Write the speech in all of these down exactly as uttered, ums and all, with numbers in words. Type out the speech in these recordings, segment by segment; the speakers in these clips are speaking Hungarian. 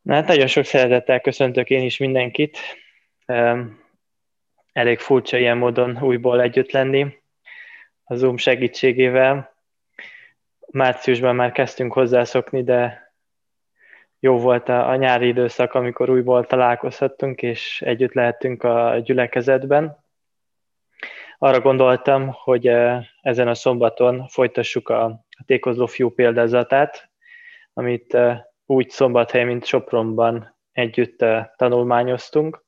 Na, hát nagyon sok szeretettel köszöntök én is mindenkit. Em, Elég furcsa ilyen módon újból együtt lenni a Zoom segítségével. Márciusban már kezdtünk hozzászokni, de jó volt a, a nyári időszak, amikor újból találkozhattunk, és együtt lehettünk a gyülekezetben. Arra gondoltam, hogy eh, ezen a szombaton folytassuk a, a tékozló fiú példázatát, amit eh, úgy Szombathelyen, mint Sopronban együtt eh, tanulmányoztunk.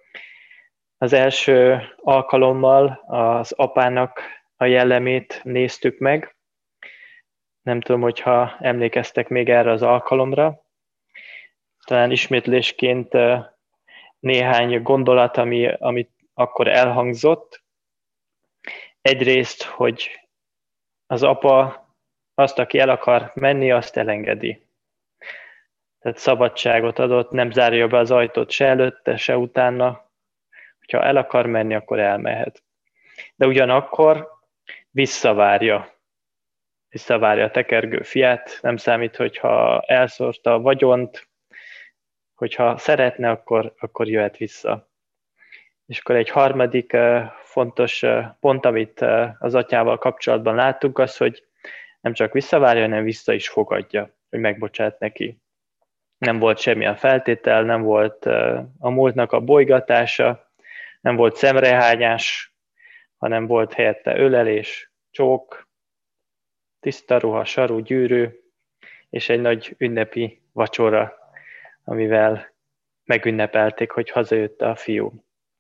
Az első alkalommal az apának a jellemét néztük meg. Nem tudom, hogyha emlékeztek még erre az alkalomra. Talán ismétlésként néhány gondolat, ami, amit akkor elhangzott. Egyrészt, hogy az apa azt, aki el akar menni, azt elengedi. Tehát szabadságot adott, nem zárja be az ajtót se előtte, se utána. Ha el akar menni, akkor elmehet. De ugyanakkor visszavárja. Visszavárja a tekergő fiát. Nem számít, hogyha elszórta a vagyont, hogyha szeretne, akkor, akkor jöhet vissza. És akkor egy harmadik fontos pont, amit az atyával kapcsolatban láttunk, az, hogy nem csak visszavárja, hanem vissza is fogadja, hogy megbocsát neki. Nem volt semmilyen feltétel, nem volt a múltnak a bolygatása, nem volt szemrehányás, hanem volt helyette ölelés, csók, tiszta ruha, saru, gyűrű, és egy nagy ünnepi vacsora, amivel megünnepelték, hogy hazajött a fiú.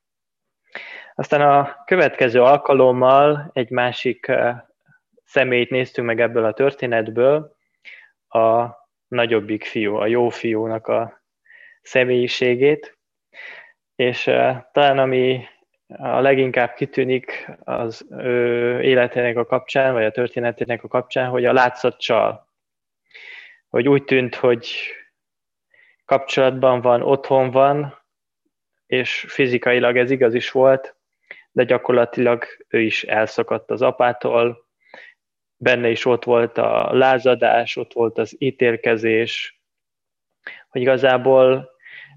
Aztán a következő alkalommal egy másik személyt néztünk meg ebből a történetből, a nagyobbik fiú, a jó fiúnak a személyiségét, és talán ami a leginkább kitűnik az ő életének a kapcsán, vagy a történetének a kapcsán, hogy a látszat csal. Hogy úgy tűnt, hogy kapcsolatban van, otthon van, és fizikailag ez igaz is volt, de gyakorlatilag ő is elszakadt az apától, benne is ott volt a lázadás, ott volt az ítélkezés, hogy igazából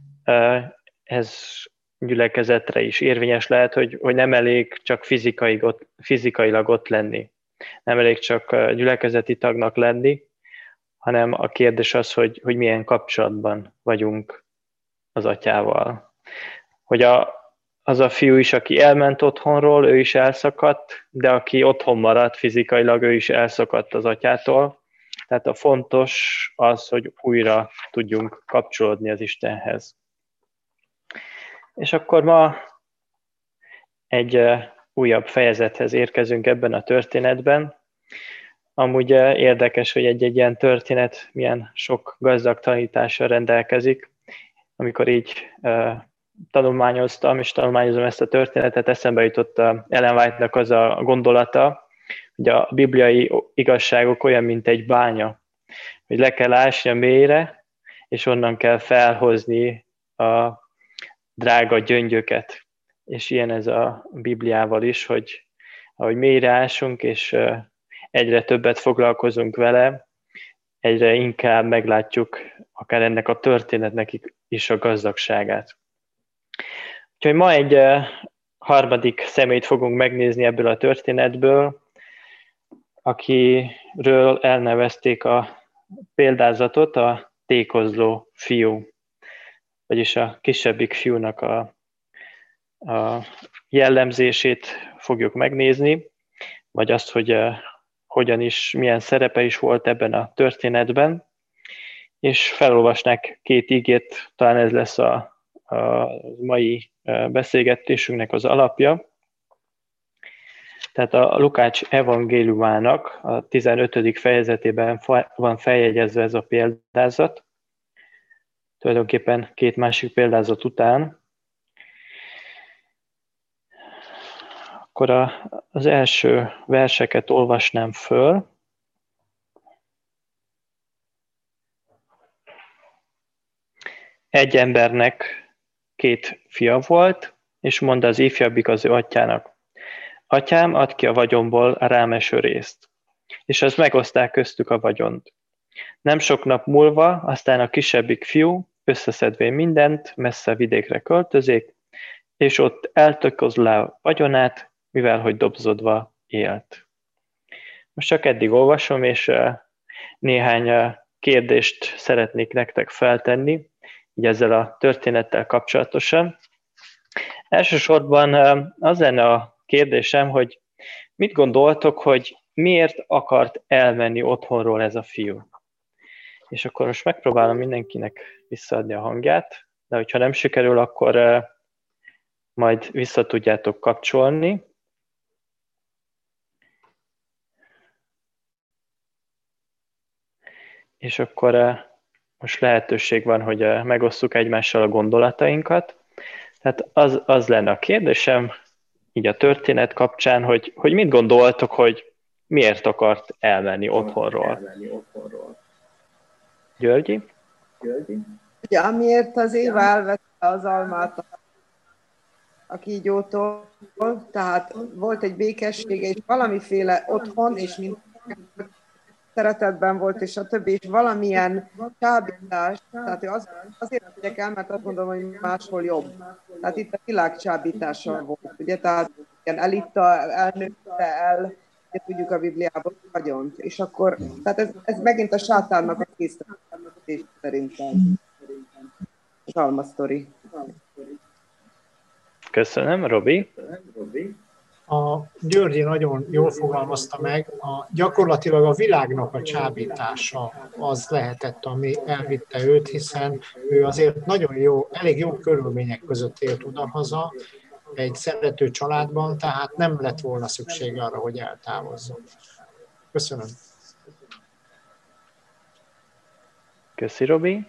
ez gyülekezetre is érvényes lehet, hogy, hogy nem elég csak fizikai, fizikailag ott lenni, nem elég csak gyülekezeti tagnak lenni, hanem a kérdés az, hogy, hogy milyen kapcsolatban vagyunk az atyával. Hogy a, az a fiú is, aki elment otthonról, ő is elszakadt, de aki otthon maradt fizikailag, ő is elszakadt az atyától. Tehát a fontos az, hogy újra tudjunk kapcsolódni az Istenhez. És akkor ma egy újabb fejezethez érkezünk ebben a történetben. Amúgy érdekes, hogy egy-egy ilyen történet milyen sok gazdag tanítással rendelkezik. Amikor így tanulmányoztam, és tanulmányozom ezt a történetet, eszembe jutott Ellen White-nak az a gondolata, hogy a bibliai igazságok olyan, mint egy bánya, hogy le kell ásni a mélyre, és onnan kell felhozni a drága gyöngyöket. És ilyen ez a Bibliával is, hogy ahogy mélyre ásunk, és egyre többet foglalkozunk vele, egyre inkább meglátjuk akár ennek a történetnek is a gazdagságát. Úgyhogy ma egy harmadik személyt fogunk megnézni ebből a történetből, akiről elnevezték a példázatot, a tékozló fiú, vagyis a kisebbik fiúnak a, a jellemzését fogjuk megnézni, vagy azt, hogy uh, hogyan is, milyen szerepe is volt ebben a történetben, és felolvasnák két igét, talán ez lesz a, a mai uh, beszélgetésünknek az alapja. Tehát a Lukács evangéliumának a tizenötödik fejezetében van feljegyezve ez a példázat, tulajdonképpen két másik példázat után. Akkor a, az első verseket olvasnám föl. Egy embernek két fia volt, és mondta az ifjabbik az ő atyának: Atyám, add ki a vagyomból a rám eső részt. És azt megoszták köztük a vagyont. Nem sok nap múlva aztán a kisebbik fiú összeszedvén mindent, messze vidékre költözik, és ott eltökozlá vagyonát, mivel hogy dobzodva élt. Most csak eddig olvasom, és néhány kérdést szeretnék nektek feltenni, így ezzel a történettel kapcsolatosan. Elsősorban az lenne a kérdésem, hogy mit gondoltok, hogy miért akart elmenni otthonról ez a fiú? És akkor most megpróbálom mindenkinek visszaadni a hangját, de hogyha nem sikerül, akkor majd vissza tudjátok kapcsolni. És akkor most lehetőség van, hogy megosszuk egymással a gondolatainkat. Tehát az, az lenne a kérdésem, így a történet kapcsán, hogy, hogy mit gondoltok, hogy miért akart elmenni otthonról? Györgyi? Ja, amiért az Éva elvette az almát a kígyótól, tehát volt egy békessége, és valamiféle otthon, és mint szeretetben volt, és a többi, és valamilyen csábítás, tehát az, azért megyek el, mert azt gondolom, hogy máshol jobb. Tehát itt a világ csábítása volt, ugye, tehát ilyen elitta, elnőtte el, ugye tudjuk a Bibliában, vagyont, és akkor, tehát ez, ez megint a sátánnak a készítés szerintem. Az almasztori. Köszönöm, Robi. A Györgyi nagyon jól fogalmazta meg, a, gyakorlatilag a világnak a csábítása az lehetett, ami elvitte őt, hiszen ő azért nagyon jó, elég jó körülmények között élt odahaza, egy szerető családban, tehát nem lett volna szükség arra, hogy eltávozzon. Köszönöm. Köszi, Robi.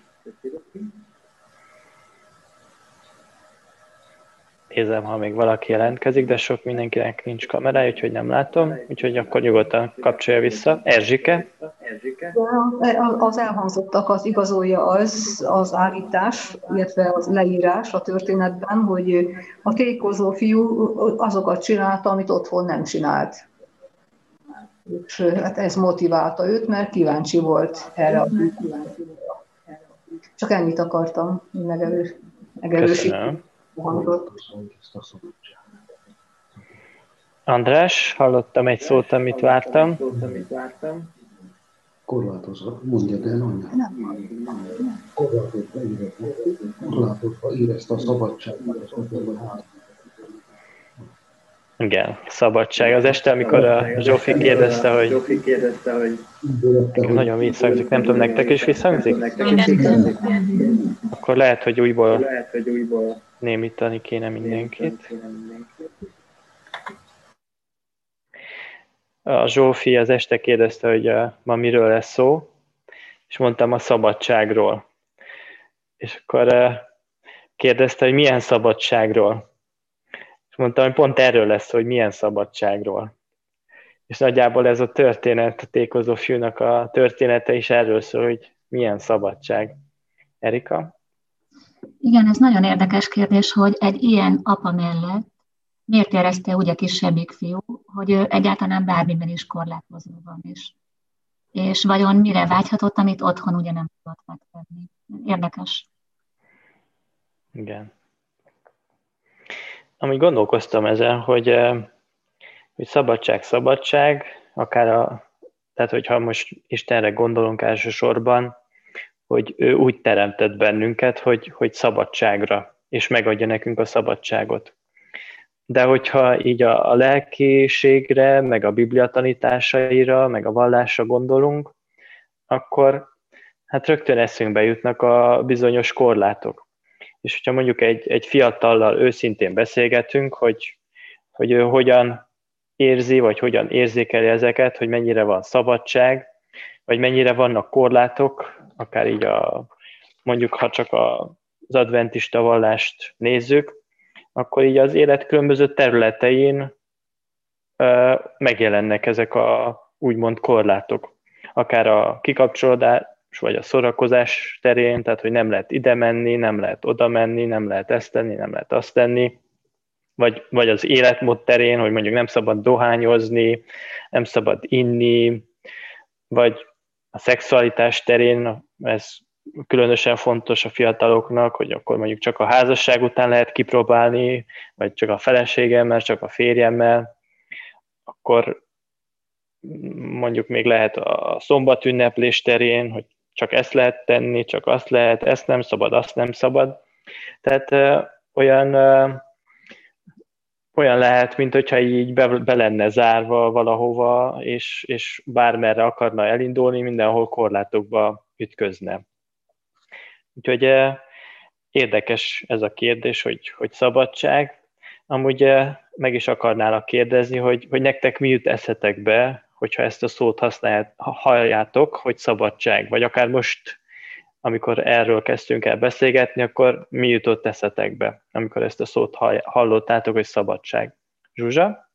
Nézem, ha még valaki jelentkezik, de sok mindenkinek nincs kamerája, úgyhogy nem látom, úgyhogy akkor nyugodtan kapcsolja vissza. Erzsike? Az elhangzottak az igazolja az, az állítás, illetve az leírás a történetben, hogy a tékozó fiú azokat csinálta, amit otthon nem csinált. És hát ez motiválta őt, mert kíváncsi volt erre a kíváncsira. Csak ennyit akartam megerős, megerősíteni. András, hallottam egy szót, amit vártam. Korlátozva, mondja el, anya. Korlátozva érezte, korlátozva érezte a szabadságot. Igen, szabadság. Az este, amikor a Zsófi kérdezte, hogy nagyon visszhangzik, nem tudom, nektek is visszhangzik? Akkor lehet, hogy újból némítani kéne mindenkit. A Zsófi az este kérdezte, hogy ma miről lesz szó, és mondtam a szabadságról. És akkor kérdezte, hogy milyen szabadságról. És mondtam, hogy pont erről lesz, hogy milyen szabadságról. És nagyjából ez a történet, a tékozó fiúnak a története is erről szól, hogy milyen szabadság. Erika? Igen, ez nagyon érdekes kérdés, hogy egy ilyen apa mellett miért érezte úgy a kisebbik fiú, hogy ő egyáltalán bármiben is korlátozó van is. És vajon mire vágyhatott, amit otthon ugye nem tudott megtenni. Érdekes. Igen. Amíg gondolkoztam ezen, hogy, hogy szabadság, szabadság, akár a, tehát hogyha most Istenre gondolunk elsősorban, hogy ő úgy teremtett bennünket, hogy, hogy szabadságra, és megadja nekünk a szabadságot. De hogyha így a, a lelkiségre, meg a Biblia tanításaira, meg a vallásra gondolunk, akkor hát rögtön eszünkbe jutnak a bizonyos korlátok. És hogyha mondjuk egy, egy fiatallal őszintén beszélgetünk, hogy, hogy ő hogyan érzi, vagy hogyan érzékeli ezeket, hogy mennyire van szabadság, vagy mennyire vannak korlátok, akár így a, mondjuk ha csak az adventista vallást nézzük, akkor így az élet különböző területein ö, megjelennek ezek a úgymond korlátok. Akár a kikapcsolódás, vagy a szórakozás terén, tehát hogy nem lehet ide menni, nem lehet oda menni, nem lehet ezt tenni, nem lehet azt tenni, vagy, vagy az életmód terén, hogy mondjuk nem szabad dohányozni, nem szabad inni, vagy a szexualitás terén, ez különösen fontos a fiataloknak, hogy akkor mondjuk csak a házasság után lehet kipróbálni, vagy csak a feleségemmel, csak a férjemmel, akkor mondjuk még lehet a szombat ünneplés terén, hogy csak ezt lehet tenni, csak azt lehet, ezt nem szabad, azt nem szabad. Tehát ö, olyan, ö, olyan lehet, mint hogyha így be, be lenne zárva valahova, és, és bármerre akarna elindulni, mindenhol korlátokba ütközne. Úgyhogy ö, érdekes ez a kérdés, hogy, hogy szabadság. Amúgy ö, meg is akarnálak kérdezni, hogy, hogy nektek mi jut eszetekbe, hogyha ezt a szót használjátok, halljátok, hogy szabadság, vagy akár most, amikor erről kezdtünk el beszélgetni, akkor mi jutott eszetekbe, amikor ezt a szót hallottátok, hogy szabadság? Zsuzsa?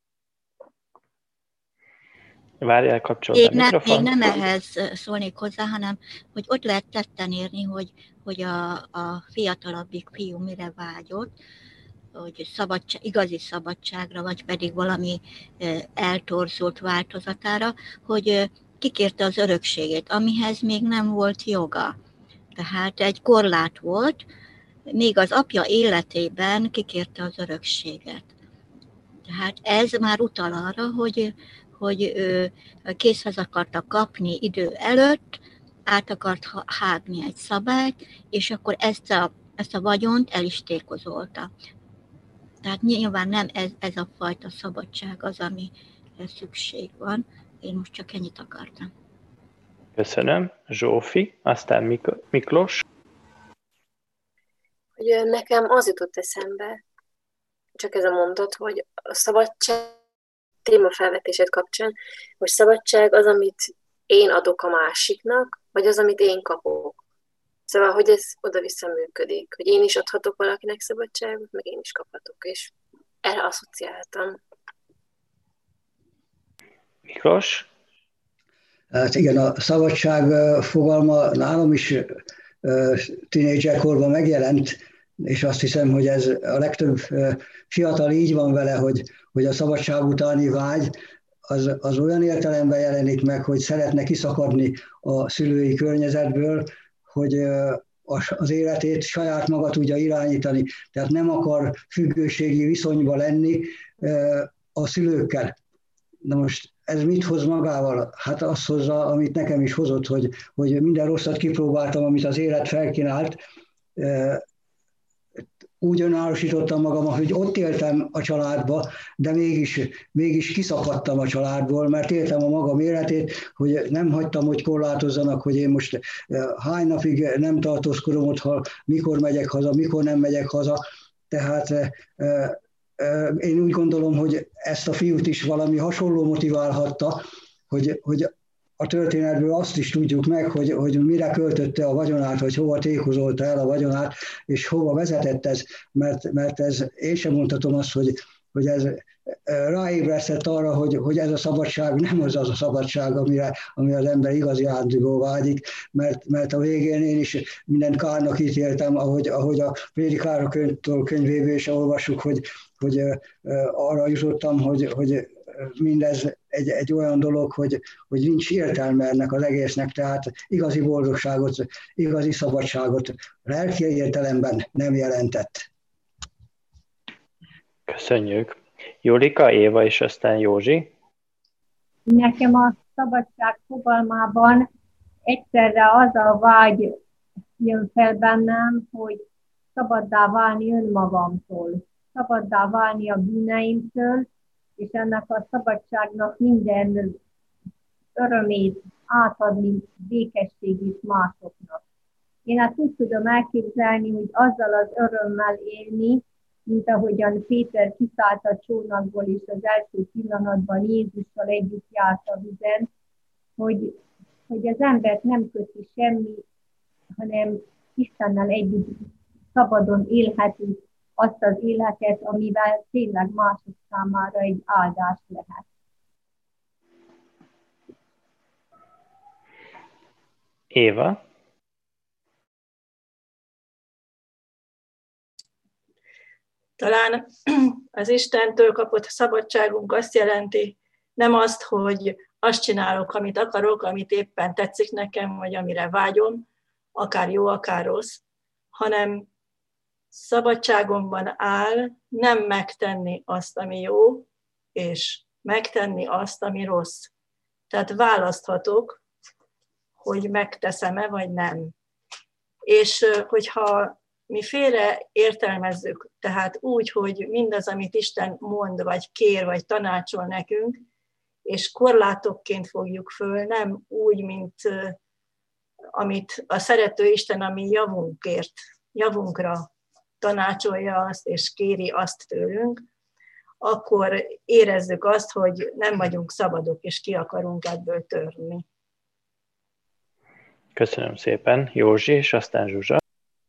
Várjál, kapcsolod a mikrofon. Én nem ehhez szólnék hozzá, hanem hogy ott lehet tetten érni, hogy, hogy a, a fiatalabbik fiú mire vágyott, hogy szabadság, igazi szabadságra, vagy pedig valami eltorzult változatára, hogy kikérte az örökségét, amihez még nem volt joga. Tehát egy korlát volt, még az apja életében kikérte az örökséget. Tehát ez már utal arra, hogy, hogy ő készhez akarta kapni idő előtt, át akart hágni egy szabályt, és akkor ezt a, ezt a vagyont el is tékozolta. Tehát nyilván nem ez, ez a fajta szabadság az, amire szükség van. Én most csak ennyit akartam. Köszönöm. Zsófi, aztán Mik- Miklós. Hogy nekem az jutott eszembe, csak ez a mondat, hogy a szabadság témafelvetésed kapcsán, hogy szabadság az, amit én adok a másiknak, vagy az, amit én kapok. Szóval, hogy ez oda-vissza működik, hogy én is adhatok valakinek szabadságot, meg én is kaphatok, és erre asszociáltam. Miklós? Hát igen, a szabadság fogalma nálam is tínédzserkorban megjelent, és azt hiszem, hogy ez a legtöbb fiatal így van vele, hogy, hogy a szabadság utáni vágy az, az olyan értelemben jelenik meg, hogy szeretne kiszakadni a szülői környezetből, hogy az életét saját maga tudja irányítani, tehát nem akar függőségi viszonyba lenni a szülőkkel. Na most ez mit hoz magával? Hát azt hozza, amit nekem is hozott, hogy, hogy minden rosszat kipróbáltam, amit az élet felkínált. Úgy önállósítottam magam, hogy ott éltem a családba, de mégis, mégis kiszakadtam a családból, mert éltem a magam életét, hogy nem hagytam, hogy korlátozzanak, hogy én most hány napig nem tartózkodom otthon, mikor megyek haza, mikor nem megyek haza. Tehát én úgy gondolom, hogy ezt a fiút is valami hasonló motiválhatta, hogy, hogy a történetből azt is tudjuk meg, hogy, hogy mire költötte a vagyonát, hogy hova tékozolta el a vagyonát, és hova vezetett ez, mert, mert ez, én sem mondhatom azt, hogy, hogy ez ráébresztett arra, hogy, hogy ez a szabadság nem az az a szabadság, amire, amire az ember igazi ánduló vágyik, mert, mert a végén én is mindent kárnak ítéltem, ahogy, ahogy a Prédikára könyvéből is olvassuk, hogy, hogy arra jutottam, hogy, hogy mindez egy, egy olyan dolog, hogy, hogy nincs értelme ennek az egésznek, tehát igazi boldogságot, igazi szabadságot lelki értelemben nem jelentett. Köszönjük. Jólika, Éva és aztán Józsi. Nekem a szabadság fogalmában egyszerre az a vágy jön fel bennem, hogy szabaddá válni önmagamtól, szabaddá válni a bűneimtől, és ennek a szabadságnak minden örömét átadni, békességét másoknak. Én hát úgy tudom elképzelni, hogy azzal az örömmel élni, mint ahogyan Péter kiszállt a csónakból, és az első pillanatban Jézussal együtt járt a vizen, hogy, hogy az embert nem köti semmi, hanem Istennel együtt szabadon élhetünk azt az életet, amivel tényleg mások számára egy áldás lehet. Éva? Talán az Istentől kapott szabadságunk azt jelenti, nem azt, hogy azt csinálok, amit akarok, amit éppen tetszik nekem, vagy amire vágyom, akár jó, akár rossz, hanem szabadságomban áll nem megtenni azt, ami jó, és megtenni azt, ami rossz. Tehát választhatok, hogy megteszem-e, vagy nem. És hogyha mi félre értelmezzük, tehát úgy, hogy mindaz, amit Isten mond, vagy kér, vagy tanácsol nekünk, és korlátokként fogjuk föl, nem úgy, mint amit a szerető Isten, ami javunkért, javunkra tanácsolja azt, és kéri azt tőlünk, akkor érezzük azt, hogy nem vagyunk szabadok, és ki akarunk ebből törni. Köszönöm szépen, Józsi, és aztán Zsuzsa.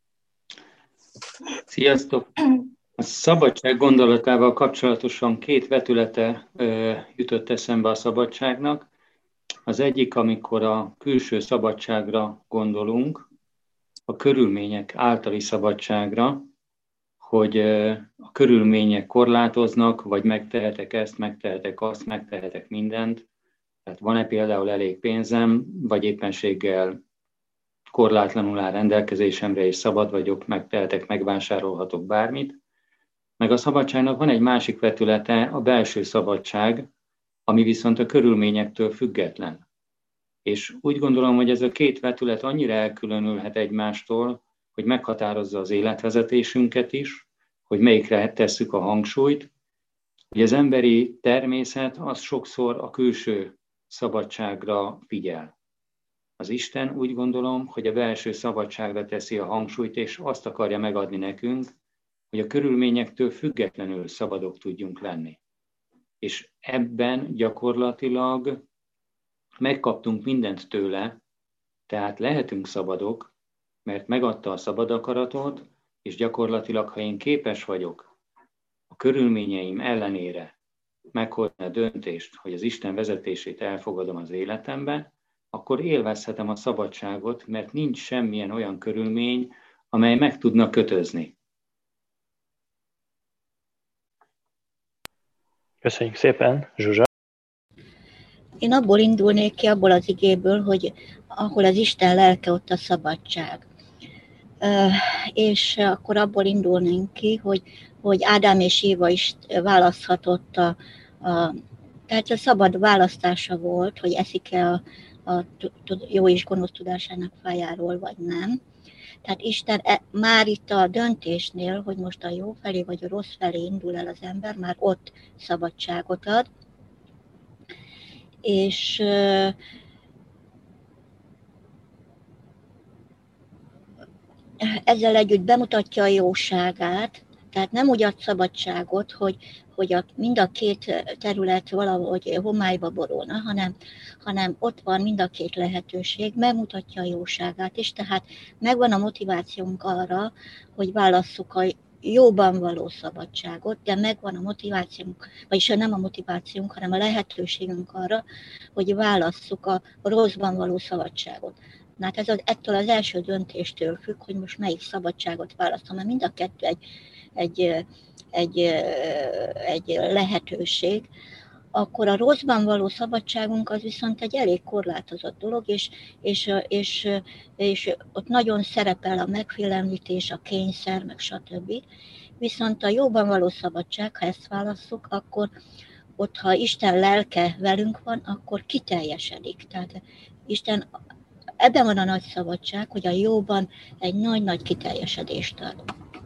Sziasztok! A szabadság gondolatával kapcsolatosan két vetülete ö, jutott eszembe a szabadságnak. Az egyik, amikor a külső szabadságra gondolunk, a körülmények általi szabadságra, hogy ö, a körülmények korlátoznak, vagy megtehetek ezt, megtehetek azt, megtehetek mindent. Tehát van-e például elég pénzem, vagy éppenséggel korlátlanul áll rendelkezésemre, és szabad vagyok, megtehetek, megvásárolhatok bármit. Meg a szabadságnak van egy másik vetülete, a belső szabadság, ami viszont a körülményektől független. És úgy gondolom, hogy ez a két vetület annyira elkülönülhet egymástól, hogy meghatározza az életvezetésünket is, hogy melyikre tesszük a hangsúlyt, hogy az emberi természet az sokszor a külső szabadságra figyel. Az Isten úgy gondolom, hogy a belső szabadságra teszi a hangsúlyt, és azt akarja megadni nekünk, hogy a körülményektől függetlenül szabadok tudjunk lenni. És ebben gyakorlatilag megkaptunk mindent tőle, tehát lehetünk szabadok, mert megadta a szabad akaratot, és gyakorlatilag, ha én képes vagyok a körülményeim ellenére meghozni a döntést, hogy az Isten vezetését elfogadom az életembe, akkor élvezhetem a szabadságot, mert nincs semmilyen olyan körülmény, amely meg tudna kötözni. Köszönjük szépen, Zsuzsa. Én abból indulnék ki, abból az igéből, hogy ahol az Isten lelke, ott a szabadság. És akkor abból indulnénk ki, hogy, hogy Ádám és Éva is választhatott, a, a, tehát a szabad választása volt, hogy eszik-e a, a jó és gonosz tudásának fájáról, vagy nem. Tehát Isten e, már itt a döntésnél, hogy most a jó felé vagy a rossz felé indul el az ember, már ott szabadságot ad. És ezzel együtt bemutatja a jóságát, tehát nem úgy ad szabadságot, hogy, hogy a, mind a két terület valahogy homályba borulna, hanem, hanem ott van mind a két lehetőség, megmutatja a jóságát, és tehát megvan a motivációnk arra, hogy válasszuk a jóban való szabadságot, de megvan a motivációnk, vagyis nem a motivációnk, hanem a lehetőségünk arra, hogy válasszuk a rosszban való szabadságot. Na, hát ez az, ettől az első döntéstől függ, hogy most melyik szabadságot választom, mert mind a kettő egy, egy, egy, egy lehetőség. Akkor a rosszban való szabadságunk az viszont egy elég korlátozott dolog, és, és, és, és ott nagyon szerepel a megfélemlítés, a kényszer, meg stb. Viszont a jóban való szabadság, ha ezt válasszuk, akkor ott, ha Isten lelke velünk van, akkor kiteljesedik. Tehát Isten, ebben van a nagy szabadság, hogy a jóban egy nagy-nagy kiteljesedést ad.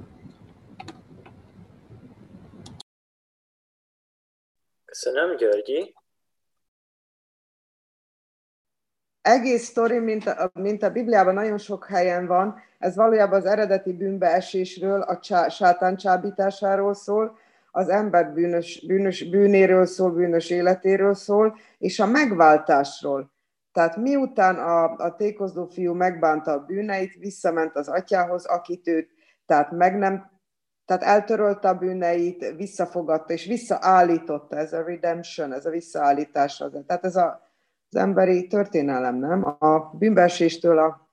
Köszönöm, Györgyi. Egész sztori, mint a, mint a Bibliában nagyon sok helyen van, ez valójában az eredeti bűnbeesésről, a csá, sátán csábításáról szól, az ember bűnös, bűnös, bűnéről szól, bűnös életéről szól, és a megváltásról. Tehát miután a, a tékozló fiú megbánta a bűneit, visszament az atyához, akit őt, tehát meg nem, tehát eltörölte a bűneit, visszafogadta, és visszaállította, ez a redemption, ez a visszaállítás. Tehát ez a, az emberi történelem, nem? A bűnbeeséstől a...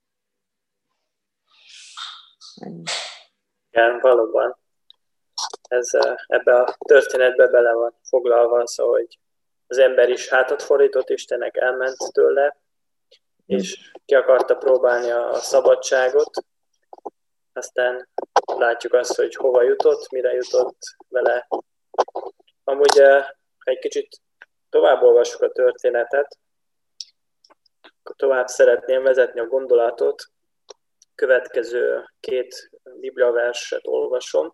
Igen, valóban. Ez ebbe a történetbe bele van foglalva, szóval, hogy az ember is hátat fordított Istennek, elment tőle, és ki akarta próbálni a szabadságot. Aztán látjuk azt, hogy hova jutott, mire jutott vele. Amúgy egy kicsit tovább olvassuk a történetet, tovább szeretném vezetni a gondolatot. Következő két bibliaverset olvasom.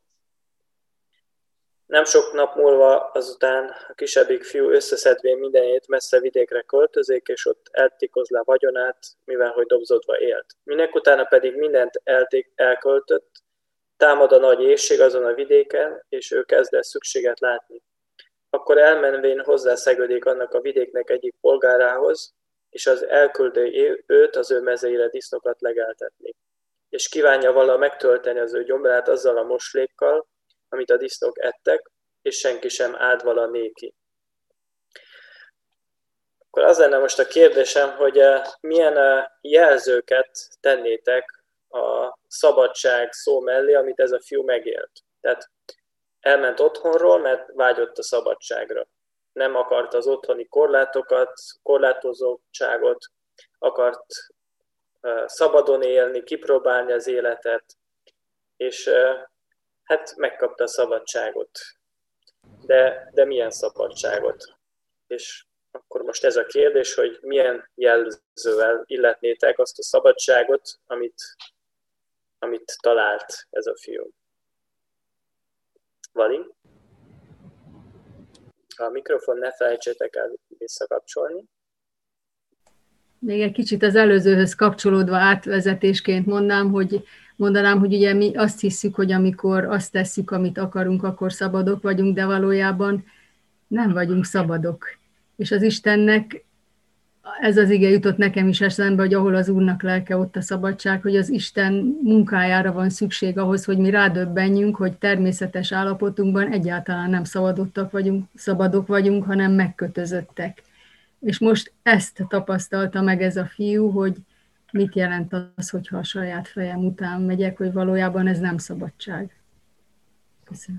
Nem sok nap múlva azután a kisebbik fiú összeszedvén mindenét messze vidékre költözik, és ott eltikozlá vagyonát, mivel hogy dobzodva élt. Minek utána pedig mindent elték, elköltött, támad a nagy éhség azon a vidéken, és ő kezd el szükséget látni. Akkor elmenvén hozzászegődik annak a vidéknek egyik polgárához, és az elküldő őt az ő mezeire disznokat legeltetni. És kívánja vala megtölteni az ő gyomrát azzal a moslékkal, amit a disznók ettek, és senki sem áld vala néki. Akkor az lenne most a kérdésem, hogy milyen jelzőket tennétek a szabadság szó mellé, amit ez a fiú megélt. Tehát elment otthonról, mert vágyott a szabadságra. Nem akart az otthoni korlátokat, korlátozottságot, akart szabadon élni, kipróbálni az életet, és hát megkapta a szabadságot. De, de milyen szabadságot? És akkor most ez a kérdés, hogy milyen jelzővel illetnétek azt a szabadságot, amit, amit talált ez a fiú. Vali? A mikrofon ne felejtsétek el visszakapcsolni. Még egy kicsit az előzőhöz kapcsolódva átvezetésként mondanám, hogy, mondanám, hogy ugye mi azt hiszük, hogy amikor azt tesszük, amit akarunk, akkor szabadok vagyunk, de valójában nem vagyunk szabadok. És az Istennek, ez az ige jutott nekem is eszembe, hogy ahol az Úrnak lelke, ott a szabadság, hogy az Isten munkájára van szükség ahhoz, hogy mi rádöbbenjünk, hogy természetes állapotunkban egyáltalán nem szabadottak vagyunk, szabadok vagyunk, hanem megkötözöttek. És most ezt tapasztalta meg ez a fiú, hogy mit jelent az, hogyha a saját fejem után megyek, hogy valójában ez nem szabadság. Köszönöm.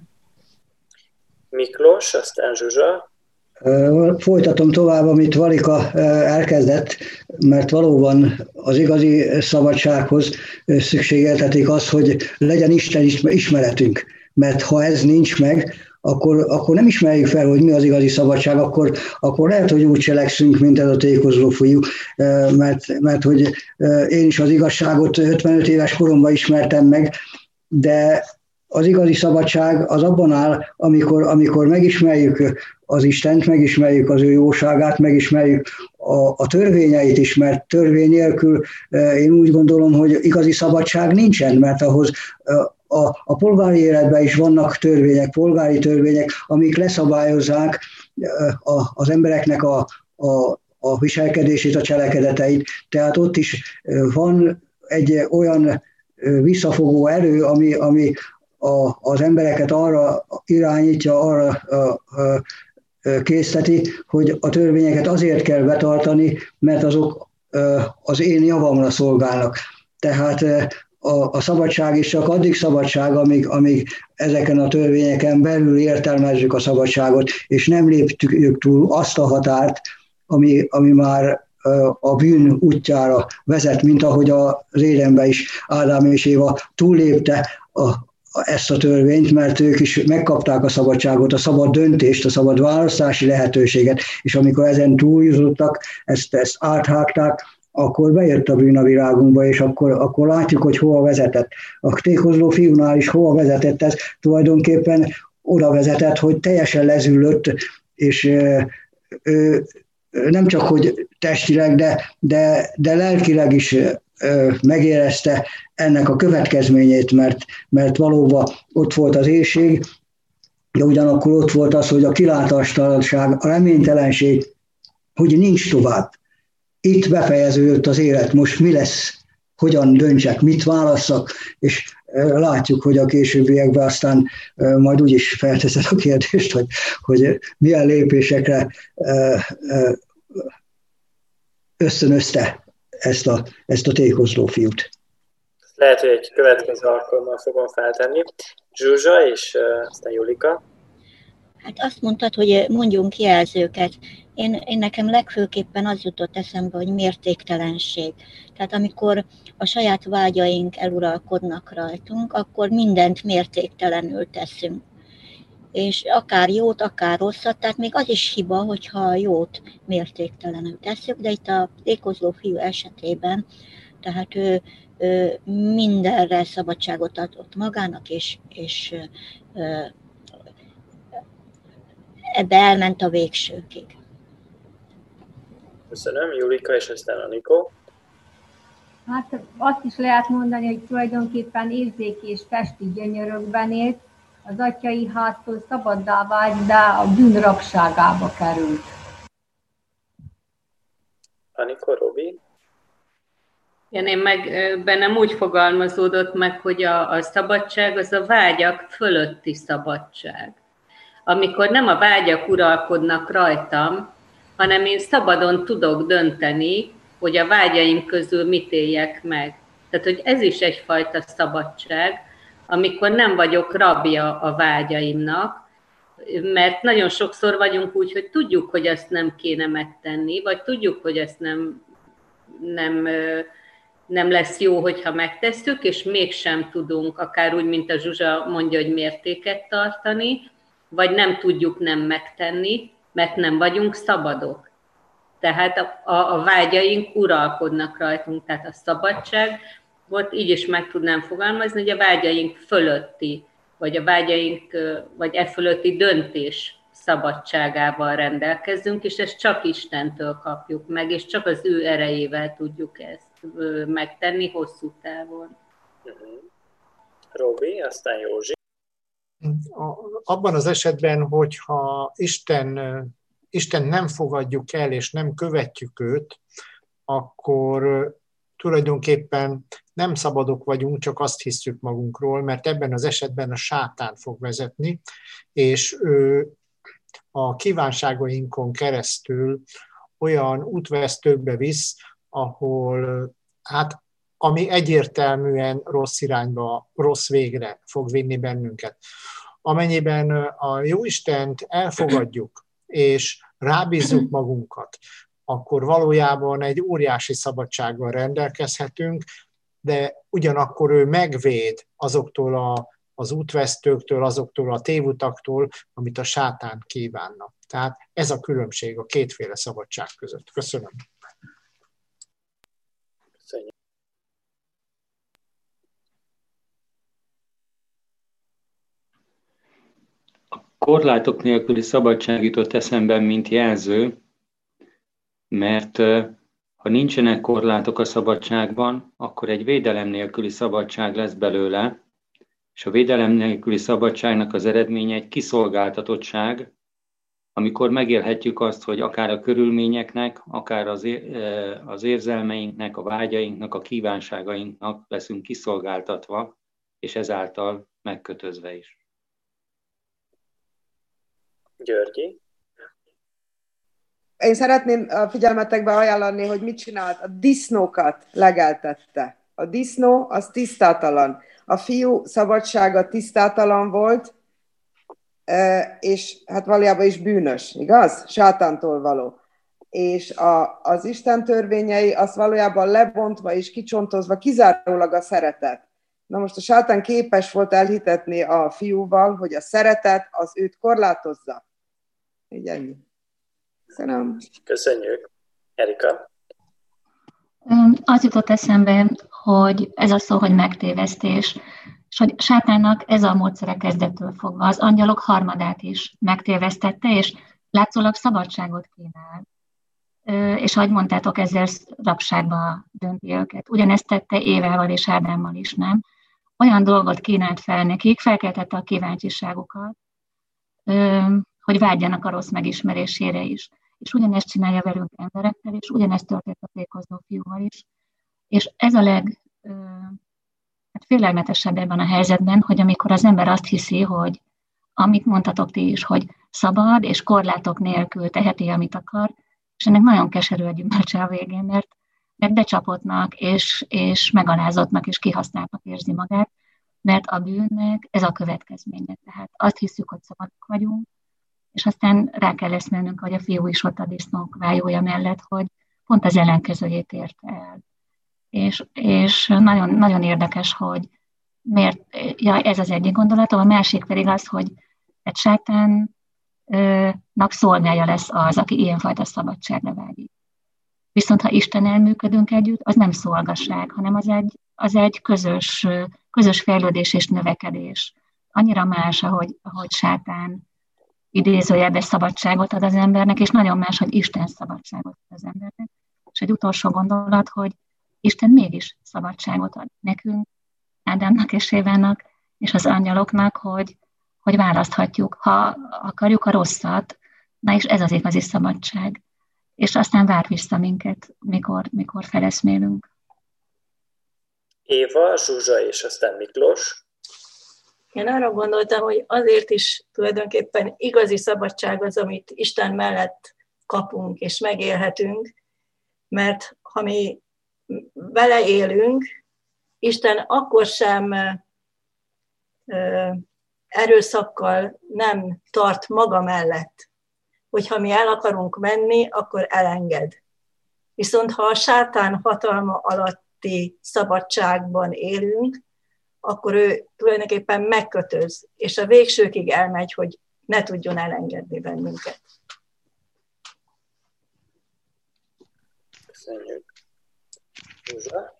Miklós, aztán Zsuzsa. Folytatom tovább, amit Valika elkezdett, mert valóban az igazi szabadsághoz szükségeltetik az, hogy legyen Isten ismeretünk. Mert ha ez nincs meg, akkor, akkor nem ismerjük fel, hogy mi az igazi szabadság, akkor, akkor lehet, hogy úgy cselekszünk, mint ez a tékozló fiú, mert, mert hogy én is az igazságot ötvenöt éves koromban ismertem meg, de az igazi szabadság az abban áll, amikor, amikor megismerjük az Istent, megismerjük az ő jóságát, megismerjük a, a törvényeit is, mert törvény nélkül én úgy gondolom, hogy igazi szabadság nincsen, mert ahhoz a, a polgári életben is vannak törvények, polgári törvények, amik leszabályozzák a, az embereknek a, a, a viselkedését, a cselekedeteit. Tehát ott is van egy olyan visszafogó erő, ami, ami a, az embereket arra irányítja, arra a, a, készteti, hogy a törvényeket azért kell betartani, mert azok az én javamra szolgálnak. Tehát a, a szabadság is csak addig szabadság, amíg, amíg ezeken a törvényeken belül értelmezzük a szabadságot, és nem léptük túl azt a határt, ami, ami már a bűn útjára vezet, mint ahogy az Édenben is Ádám és Éva túllépte a ezt a törvényt, mert ők is megkapták a szabadságot, a szabad döntést, a szabad választási lehetőséget, és amikor ezen túljutottak, ezt, ezt áthágták, akkor bejött a bűn a világunkba, és akkor, akkor látjuk, hogy hova vezetett. A tékozló fiúnál is hova vezetett ez, tulajdonképpen oda vezetett, hogy teljesen lezüllött, és ő, nem csak, hogy testileg, de, de, de lelkileg is megérezte ennek a következményét, mert, mert valóban ott volt az éhség, de ugyanakkor ott volt az, hogy a kilátástalanság, a reménytelenség, hogy nincs tovább. Itt befejeződött az élet, most mi lesz, hogyan döntsek, mit válasszak, és látjuk, hogy a későbbiekben aztán majd úgy is felteszed a kérdést, hogy, hogy milyen lépésekre ösztönözte ezt a, ezt a tékozló fiút. Lehet, hogy egy következő alkalommal fogom feltenni. Zsuzsa és uh, aztán Julika. Hát azt mondtad, hogy mondjunk jelzőket. Én, én nekem legfőképpen az jutott eszembe, hogy mértéktelenség. Tehát amikor a saját vágyaink eluralkodnak rajtunk, akkor mindent mértéktelenül teszünk. És akár jót, akár rosszat, tehát még az is hiba, hogyha a jót mértéktelenül tesszük, de itt a tékozló fiú esetében, tehát ő, ő mindenre szabadságot adott magának, és, és ebbe elment a végsőkig. Köszönöm, Julika, és aztán Anikó. Hát azt is lehet mondani, hogy tulajdonképpen érzéki és testi gyönyörökben élt, az atyai háztól szabaddá vált, de a bűn rabságába került. Anikó, Robi? Igen, én meg bennem úgy fogalmazódott meg, hogy a, a szabadság az a vágyak fölötti szabadság. Amikor nem a vágyak uralkodnak rajtam, hanem én szabadon tudok dönteni, hogy a vágyaim közül mit éljek meg. Tehát, hogy ez is egyfajta szabadság, amikor nem vagyok rabja a vágyaimnak, mert nagyon sokszor vagyunk úgy, hogy tudjuk, hogy ezt nem kéne megtenni, vagy tudjuk, hogy ezt nem, nem, nem lesz jó, hogyha megtesszük, és mégsem tudunk, akár úgy, mint a Zsuzsa mondja, hogy mértéket tartani, vagy nem tudjuk nem megtenni, mert nem vagyunk szabadok. Tehát a, a, a vágyaink uralkodnak rajtunk, tehát a szabadság, volt így is meg tudnám fogalmazni, hogy a vágyaink fölötti, vagy a vágyaink, vagy e fölötti döntés szabadságával rendelkezzünk, és ezt csak Istentől kapjuk meg, és csak az ő erejével tudjuk ezt megtenni hosszú távon. Robi, aztán Józsi. Abban az esetben, hogyha Isten, Isten nem fogadjuk el, és nem követjük őt, akkor tulajdonképpen nem szabadok vagyunk, csak azt hiszük magunkról, mert ebben az esetben a sátán fog vezetni, és ő a kívánságainkon keresztül olyan útvesztőkbe visz, ahol hát ami egyértelműen rossz irányba, rossz végre fog vinni bennünket. Amennyiben a Jóistent elfogadjuk, és rábízzuk magunkat, akkor valójában egy óriási szabadsággal rendelkezhetünk, de ugyanakkor ő megvéd azoktól a, az útvesztőktől, azoktól a tévutaktól, amit a sátán kívánna. Tehát ez a különbség a kétféle szabadság között. Köszönöm. Köszönjük. A korlátok nélküli szabadság jutott eszembe, mint jelző, mert ha nincsenek korlátok a szabadságban, akkor egy védelem nélküli szabadság lesz belőle, és a védelem nélküli szabadságnak az eredménye egy kiszolgáltatottság, amikor megélhetjük azt, hogy akár a körülményeknek, akár az, az érzelmeinknek, a vágyainknak, a kívánságainknak leszünk kiszolgáltatva, és ezáltal megkötözve is. Györgyi? Én szeretném a figyelmetekbe ajánlani, hogy mit csinált. A disznókat legeltette. A disznó az tisztátalan. A fiú szabadsága tisztátalan volt, és hát valójában is bűnös, igaz? Sátántól való. És a, az Isten törvényei az valójában lebontva és kicsontozva kizárólag a szeretet. Na most a sátán képes volt elhitetni a fiúval, hogy a szeretet az őt korlátozza. Így ennyi. Köszönöm. Köszönjük. Erika? Az jutott eszembe, hogy ez a szó, hogy megtévesztés, és hogy sátánnak ez a módszere kezdettől fogva az angyalok harmadát is megtévesztette, és látszólag szabadságot kínál. És ahogy mondtátok, ezzel rabságba dönti őket. Ugyanezt tette Évával és Ádámmal is, nem? Olyan dolgot kínált fel nekik, felkeltette a kíváncsiságukat, hogy vágyjanak a rossz megismerésére is. És ugyanezt csinálja velünk emberekkel, és ugyanezt történt a tékozló fiúval is. És ez a leg hát félelmetesebb ebben a helyzetben, hogy amikor az ember azt hiszi, hogy amit mondtatok ti is, hogy szabad és korlátok nélkül teheti, amit akar, és ennek nagyon keserű a gyümölcse a végén, mert, mert becsapottnak, és, és megalázottnak, és kihasználtnak érzi magát, mert a bűnnek ez a következménye. Tehát azt hiszük, hogy szabadok vagyunk, És aztán rá kell eszmélnünk, hogy a fiú is ott a disznók vájója mellett, hogy pont az ellenkezőjét érte el. És, és nagyon, nagyon érdekes, hogy miért, ja, ez az egyik gondolatom, a másik pedig az, hogy egy sátánnak szolgája lesz az, aki ilyenfajta szabadságra vágyik. Viszont ha Istennel működünk együtt, az nem szolgaság, hanem az egy, az egy közös, közös fejlődés és növekedés. Annyira más, ahogy, ahogy sátán idézőjelben szabadságot ad az embernek, és nagyon más, hogy Isten szabadságot ad az embernek. És egy utolsó gondolat, hogy Isten mégis szabadságot ad nekünk, Ádámnak és Évának, és az angyaloknak, hogy, hogy választhatjuk, ha akarjuk a rosszat, na és ez az igazi szabadság. És aztán vár vissza minket, mikor, mikor feleszmélünk. Éva, Zsuzsa és aztán Miklós. Én arra gondoltam, hogy azért is tulajdonképpen igazi szabadság az, amit Isten mellett kapunk és megélhetünk, mert ha mi vele élünk, Isten akkor sem erőszakkal nem tart maga mellett, hogyha mi el akarunk menni, akkor elenged. Viszont ha a sátán hatalma alatti szabadságban élünk, akkor ő tulajdonképpen megkötöz, és a végsőkig elmegy, hogy ne tudjon elengedni bennünket. Köszönjük. Zsuzsa?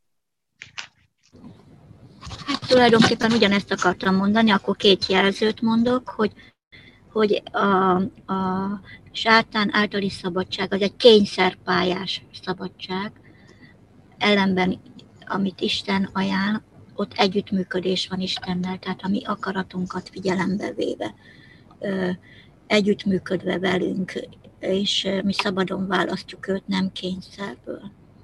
Hát tulajdonképpen ugyanezt akartam mondani, akkor két jelzőt mondok, hogy, hogy a, a sátán általi szabadság az egy kényszerpályás szabadság, ellenben amit Isten ajánl, ott együttműködés van Istennel, tehát a mi akaratunkat figyelembe véve, együttműködve velünk, és mi szabadon választjuk őt, nem kényszerből.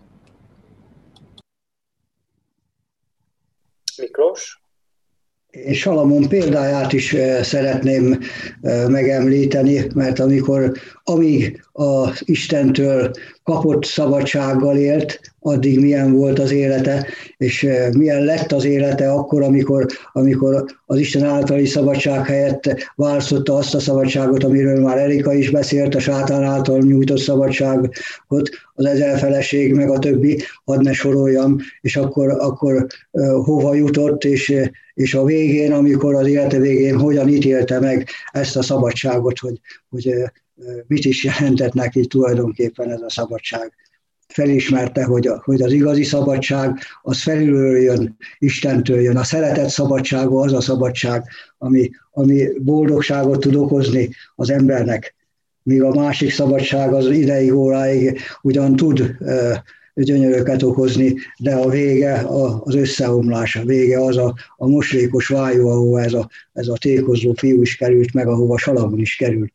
Miklós? És Salamon példáját is szeretném megemlíteni, mert amikor, amíg az Istentől kapott szabadsággal élt, addig milyen volt az élete, és milyen lett az élete akkor, amikor, amikor az Isten általi szabadság helyett választotta azt a szabadságot, amiről már Erika is beszélt, a sátán által nyújtott szabadságot, az ezelfeleség, meg a többi, hadd ne soroljam, és akkor, akkor hova jutott, és, és a végén, amikor az élete végén hogyan ítélte meg ezt a szabadságot, hogy, hogy mit is jelentett neki tulajdonképpen ez a szabadság. Felismerte, hogy, a, hogy az igazi szabadság az felülről jön, Istentől jön. A szeretet szabadsága az a szabadság, ami, ami boldogságot tud okozni az embernek. Míg a másik szabadság az ideig, óráig ugyan tud uh, gyönyöröket okozni, de a vége az összeomlás, a vége az a, a moslékos vájú, ahova ez a, ez a tékozó fiú is került meg, ahova Salamon is került.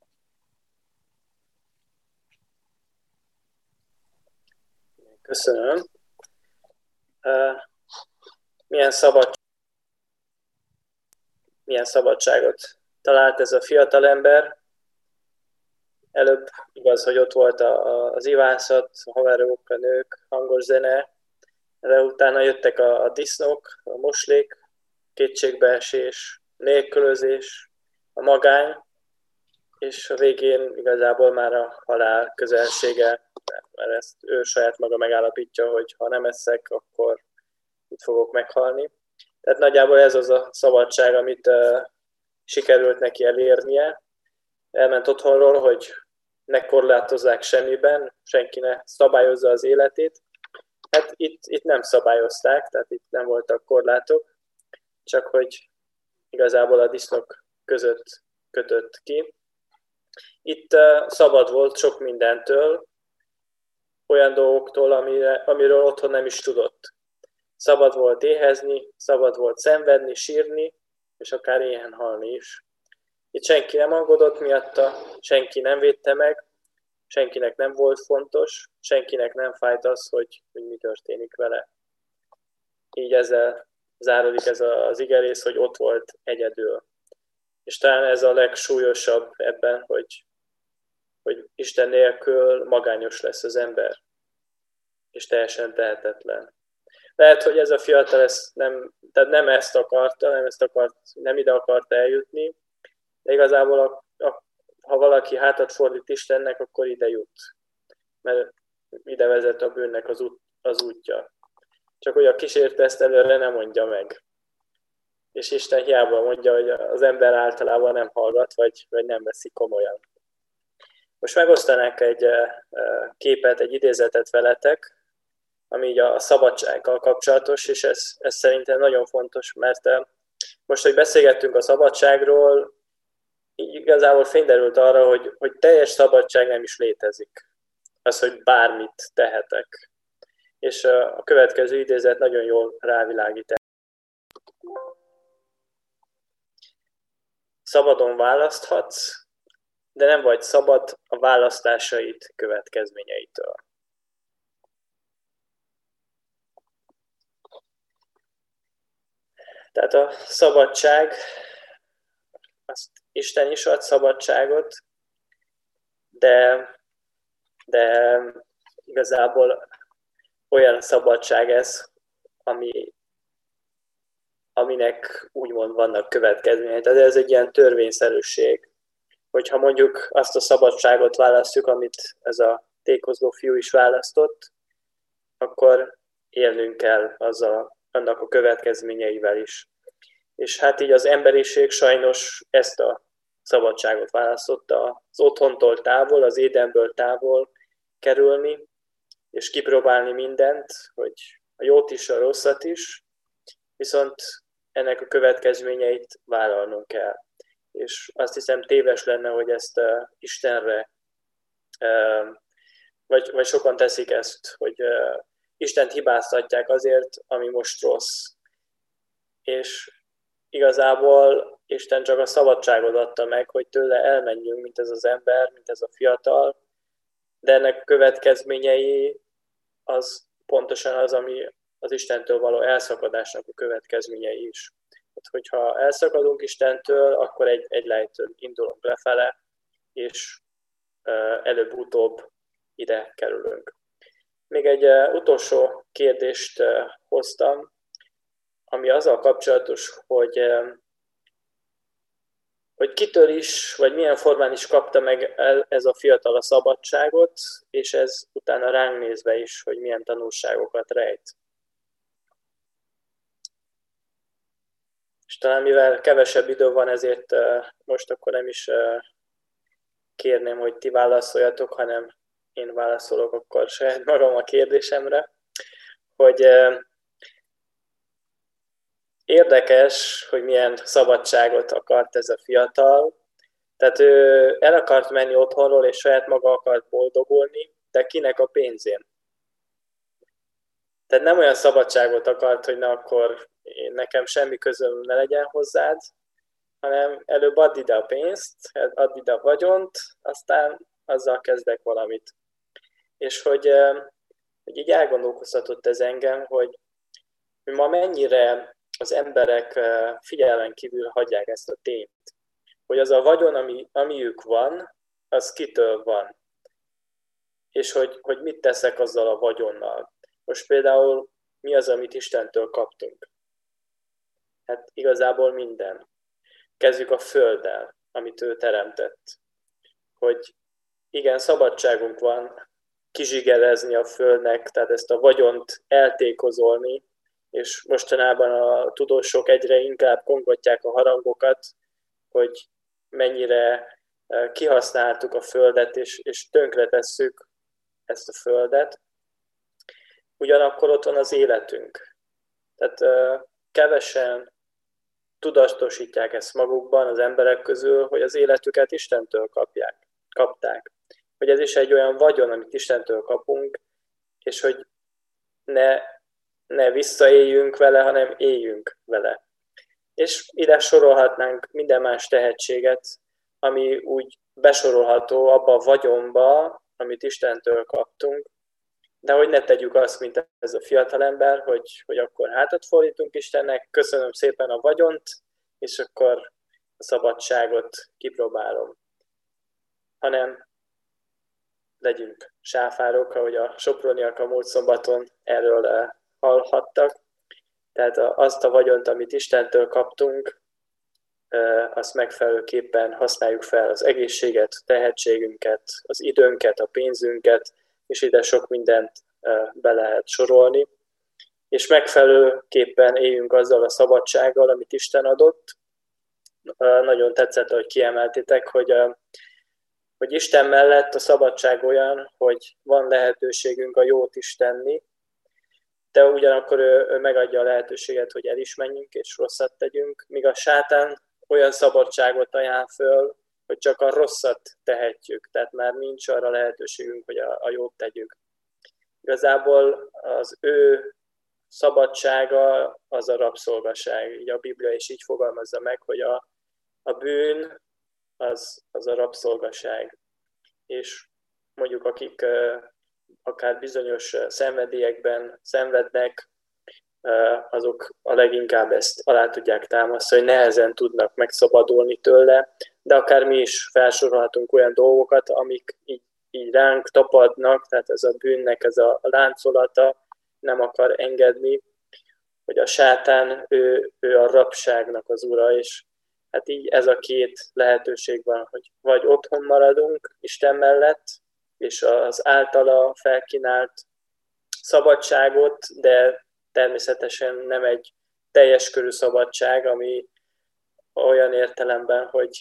Köszönöm. Milyen szabad, milyen szabadságot talált ez a fiatalember? Előbb igaz, hogy ott volt az ivászat, a haverok, a nők, hangos zene, de utána jöttek a, a disznók, a moslék, kétségbeesés, nélkülözés, a magány, és a végén igazából már a halál közelsége, mert ezt ő saját maga megállapítja, hogy ha nem eszek, akkor itt fogok meghalni. Tehát nagyjából ez az a szabadság, amit uh, sikerült neki elérnie. Elment otthonról, hogy ne korlátozzák semmiben, senki ne szabályozza az életét. Hát itt, itt nem szabályozták, tehát itt nem voltak korlátok, csak hogy igazából a disznók között kötött ki. Itt uh, szabad volt sok mindentől, olyan dolgoktól, amire, amiről otthon nem is tudott. Szabad volt éhezni, szabad volt szenvedni, sírni, és akár éhen halni is. Itt senki nem aggódott miatta, senki nem védte meg, senkinek nem volt fontos, senkinek nem fájt az, hogy, hogy mi történik vele. Így ezzel záródik ez az igerész, hogy ott volt egyedül. És talán ez a legsúlyosabb ebben, hogy, hogy Isten nélkül magányos lesz az ember, és teljesen tehetetlen. Lehet, hogy ez a fiatal ezt nem, tehát nem ezt akarta, nem, ezt akart, nem ide akart eljutni, de igazából a, a ha valaki hátat fordít Istennek, akkor ide jut. Mert ide vezet a bűnnek az, út, az útja. Csak hogy a kísértő ezt előre nem mondja meg. És Isten hiába mondja, hogy az ember általában nem hallgat, vagy, vagy nem veszi komolyan. Most megosztanák egy képet, egy idézetet veletek, ami így a szabadsággal kapcsolatos, és ez, ez szerintem nagyon fontos, mert most, hogy beszélgettünk a szabadságról, igazából fényderült arra, hogy, hogy teljes szabadság nem is létezik. Az, hogy bármit tehetek. És a következő idézet nagyon jól rávilágít. Szabadon választhatsz, de nem vagy szabad a választásaid következményeitől. Tehát a szabadság, azt Isten is ad szabadságot, de, de igazából olyan szabadság ez, ami, aminek úgymond vannak következményei. Tehát ez egy ilyen törvényszerűség, hogyha mondjuk azt a szabadságot választjuk, amit ez a tékozló fiú is választott, akkor élnünk kell azzal, annak a következményeivel is. És hát így az emberiség sajnos ezt a szabadságot választotta, az otthontól távol, az Édenből távol kerülni, és kipróbálni mindent, hogy a jót is, a rosszat is, viszont ennek a következményeit vállalnunk kell. És azt hiszem téves lenne, hogy ezt uh, Istenre, uh, vagy, vagy sokan teszik ezt, hogy uh, Istent hibáztatják azért, ami most rossz. És igazából Isten csak a szabadságot adta meg, hogy tőle elmenjünk, mint ez az ember, mint ez a fiatal, de ennek a következményei az pontosan az, ami az Istentől való elszakadásnak a következményei is. Hát, hogyha elszakadunk Istentől, akkor egy, egy lejtőn indulunk lefele, és uh, előbb-utóbb ide kerülünk. Még egy uh, utolsó kérdést uh, hoztam, ami azzal kapcsolatos, hogy, uh, hogy kitől is, vagy milyen formán is kapta meg ez a fiatal a szabadságot, és ez utána ránk nézve is, hogy milyen tanulságokat rejt. És talán mivel kevesebb idő van, ezért uh, most akkor nem is uh, kérném, hogy ti válaszoljatok, hanem én válaszolok akkor saját magam a kérdésemre, hogy uh, érdekes, hogy milyen szabadságot akart ez a fiatal. Tehát ő el akart menni otthonról, és saját maga akart boldogulni, de kinek a pénzén? Tehát nem olyan szabadságot akart, hogy na akkor én, nekem semmi közöm ne legyen hozzád, hanem előbb add ide a pénzt, add ide a vagyont, aztán azzal kezdek valamit. És hogy, hogy így elgondolkoztatott ez engem, hogy ma mennyire az emberek figyelmen kívül hagyják ezt a tényt. Hogy az a vagyon, ami, amiük van, az kitől van. És hogy, hogy mit teszek azzal a vagyonnal. Most például mi az, amit Istentől kaptunk? Hát igazából minden. Kezdjük a földdel, amit ő teremtett. Hogy igen, szabadságunk van kizsigelezni a földnek, tehát ezt a vagyont eltékozolni, és mostanában a tudósok egyre inkább kongatják a harangokat, hogy mennyire kihasználtuk a földet, és, és tönkretesszük ezt a földet. Ugyanakkor ott van az életünk. Tehát uh, kevesen tudatosítják ezt magukban az emberek közül, hogy az életüket Istentől kapják, kapták. Hogy ez is egy olyan vagyon, amit Istentől kapunk, és hogy ne, ne visszaéljünk vele, hanem éljünk vele. És ide sorolhatnánk minden más tehetséget, ami úgy besorolható abba a vagyonba, amit Istentől kaptunk, de hogy ne tegyük azt, mint ez a fiatalember, hogy, hogy akkor hátat fordítunk Istennek, köszönöm szépen a vagyont, és akkor a szabadságot kipróbálom. Hanem legyünk sáfárok, ahogy a soproniak a múlt szombaton erről hallhattak. Tehát azt a vagyont, amit Istentől kaptunk, azt megfelelőképpen használjuk fel az egészséget, tehetségünket, az időnket, a pénzünket, és ide sok mindent be lehet sorolni, és megfelelőképpen éljünk azzal a szabadsággal, amit Isten adott. Nagyon tetszett, hogy kiemeltétek, hogy, hogy Isten mellett a szabadság olyan, hogy van lehetőségünk a jót is tenni, de ugyanakkor ő, ő megadja a lehetőséget, hogy el is menjünk és rosszat tegyünk, míg a sátán olyan szabadságot ajánl föl, hogy csak a rosszat tehetjük, tehát már nincs arra lehetőségünk, hogy a, a jót tegyük. Igazából az ő szabadsága az a rabszolgaság. Így a Biblia is így fogalmazza meg, hogy a, a bűn az, az a rabszolgaság. És mondjuk akik uh, akár bizonyos szenvedélyekben szenvednek, uh, azok a leginkább ezt alá tudják támasztani, hogy nehezen tudnak megszabadulni tőle, de akár mi is felsorolhatunk olyan dolgokat, amik így, így ránk tapadnak, tehát ez a bűnnek ez a láncolata, nem akar engedni, hogy a sátán, ő, ő a rabságnak az ura, és hát így ez a két lehetőség van, hogy vagy otthon maradunk Isten mellett, és az általa felkínált szabadságot, de természetesen nem egy teljes körű szabadság, ami olyan értelemben, hogy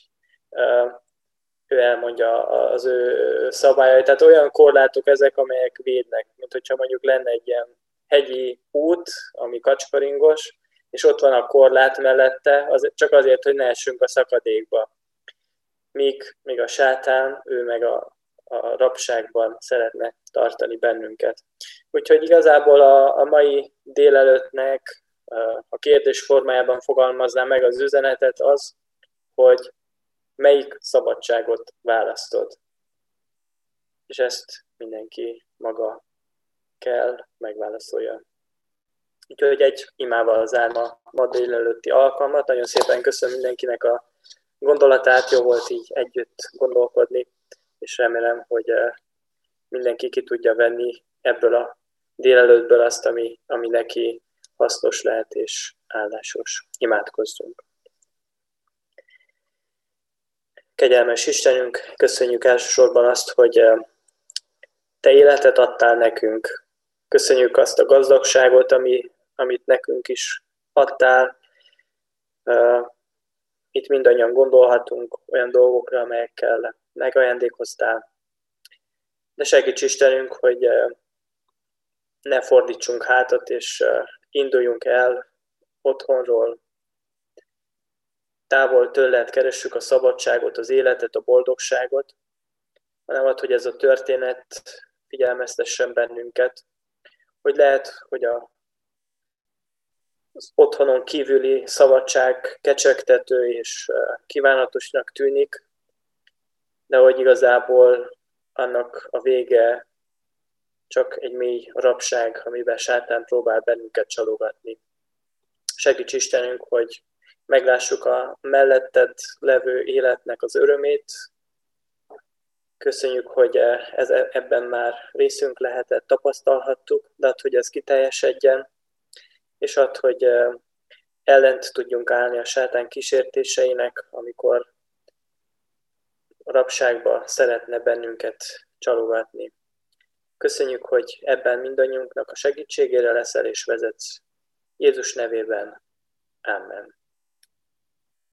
ő elmondja az ő szabályait. Tehát olyan korlátok ezek, amelyek védnek, mint hogyha mondjuk lenne egy ilyen hegyi út, ami kacskaringos, és ott van a korlát mellette, az, csak azért, hogy ne essünk a szakadékba. Míg, míg a sátán, ő meg a, a rabságban szeretne tartani bennünket. Úgyhogy igazából a, a mai délelőttnek a kérdés formájában fogalmaznám meg az üzenetet az, hogy melyik szabadságot választod. És ezt mindenki maga kell megválaszolja. Úgyhogy egy imával zárom a ma délelőtti alkalmat. Nagyon szépen köszönöm mindenkinek a gondolatát, jó volt így együtt gondolkodni, és remélem, hogy mindenki ki tudja venni ebből a délelőttből azt, ami, ami neki hasznos lehet és áldásos. Imádkozzunk! Kegyelmes Istenünk, köszönjük elsősorban azt, hogy Te életet adtál nekünk. Köszönjük azt a gazdagságot, ami, amit nekünk is adtál. Itt mindannyian gondolhatunk olyan dolgokra, amelyekkel megajándékoztál. De segíts Istenünk, hogy ne fordítsunk hátat, és induljunk el otthonról. Távol tőled keressük a szabadságot, az életet, a boldogságot, hanem ad, hogy ez a történet figyelmeztessen bennünket, hogy lehet, hogy a, az otthonon kívüli szabadság kecsegtető és kívánatosnak tűnik, de hogy igazából annak a vége csak egy mély rabság, amiben sátán próbál bennünket csalogatni. Segíts Istenünk, hogy meglássuk a melletted levő életnek az örömét. Köszönjük, hogy ez, ebben már részünk lehetett, tapasztalhattuk, de add, hogy ez kiteljesedjen, és add, hogy ellent tudjunk állni a sátán kísértéseinek, amikor a rabságba szeretne bennünket csalogatni. Köszönjük, hogy ebben mindannyiunknak a segítségére leszel és vezetsz. Jézus nevében. Amen.